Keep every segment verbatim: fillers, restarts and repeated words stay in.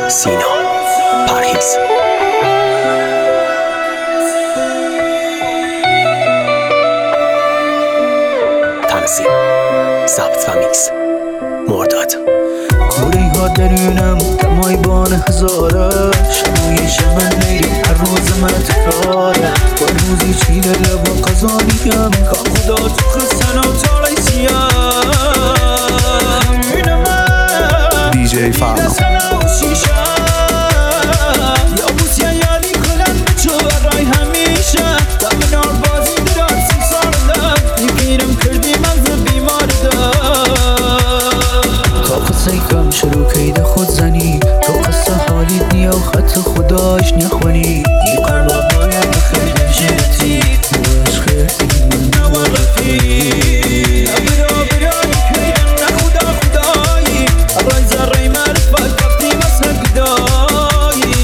سینا پرهیز. تنظیم ضبط و میکس مرداد. کوری ها درونم دمای بان هزارش رویش من میری هر روز من تکراره با روزی چیل لب و قضانیم که خدا تو خستن و تالی سیام دی جی فانا یا بوسیا یالی کلن بچو برای همیشه دم نار بازی درار سی ساردم یکیرم کردی من بیمار تا قصه کم شروع کید خود زنی تو قصه حالیت نیا و خط خداش نخونی ای قربان باید بخیرم جرتی باش خیرتی من نوارفی برا برا یکیرم نخدا خدایی رای زرای معرفت کفتی مسر گدایی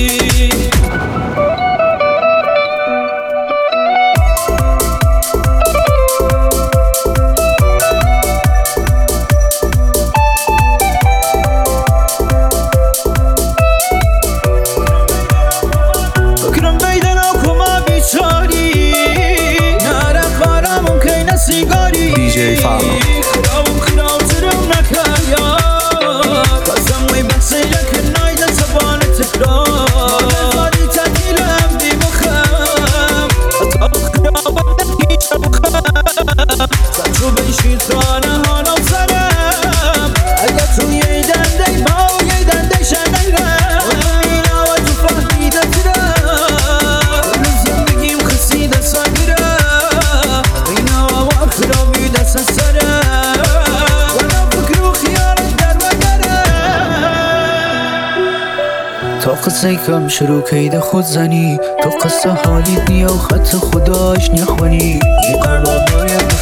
بکرم بیدن و کما بیچاری نره خارم ممکن نسیگاری دی جی فانا خرابم خراب ترم نکریا قسم وی بحثی لکن نایده تبان تکرار مادر تعطیلم دی مخم حتی خرابم نکیش بخم تجربه شیطانه ها نوزرم اگه تو یه دنده با و یه دنده شنگرم اینا و تو فهمیده ترم کل زندگیم خسیده ساگرم اینا و خرابی دست سرم ولا فکر و خیالت در بگرم تا قصه کم شروع کید خود زنی تو قصه حالیت نیا و خط خداش نخونی ای قربان باید